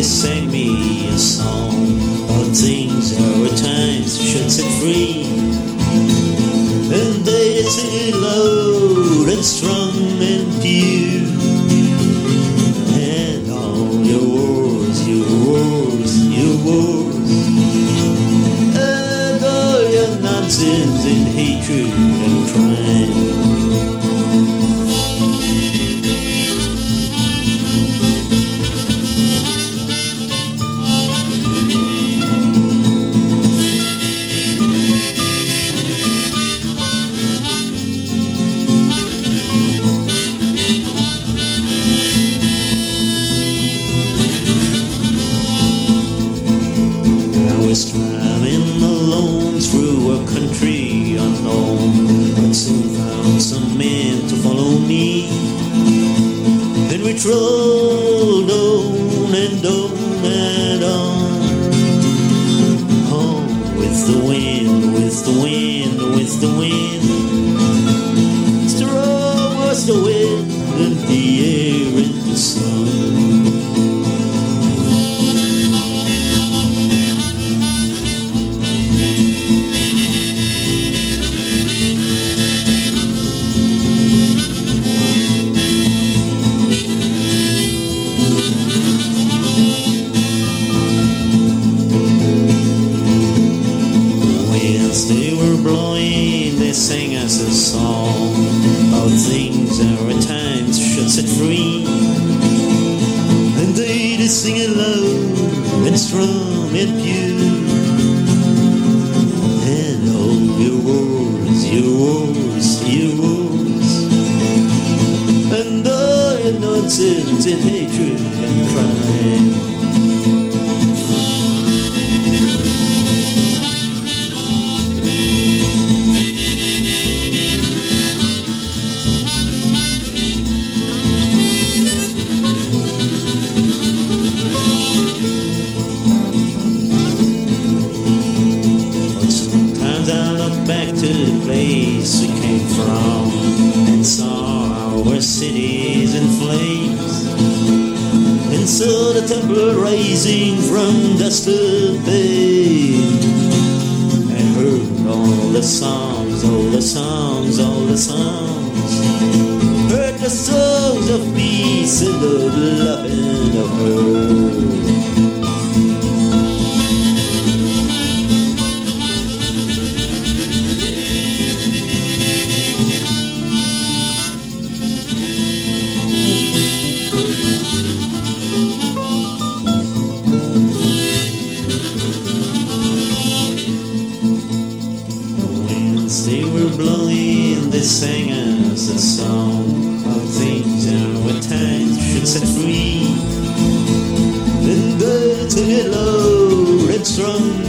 sang me a song about things our times should set free. And they sing it loud and strong and pure. And all your wars, your wars, your wars, and all your nonsense and hatred and crime. Driving alone through a country unknown, but soon found some men to follow me. Then we trolled on and on and on, home with the wind, with the wind, with the wind. Strong was the wind and the air and the sun. They were blowing, they sang us a song about things our times should set free. And they did sing it loud and strong and pure. And all your wars, your wars, your wars, and all your nonsense and hatred and crime. Back to the place we came from and saw our cities in flames, and saw the temple rising from dust to fame, and heard all the songs, all the songs, all the songs, heard the songs of peace and of love and of her. They were blowing, they sang us a song of things our times should set free. And they sang it loud and strong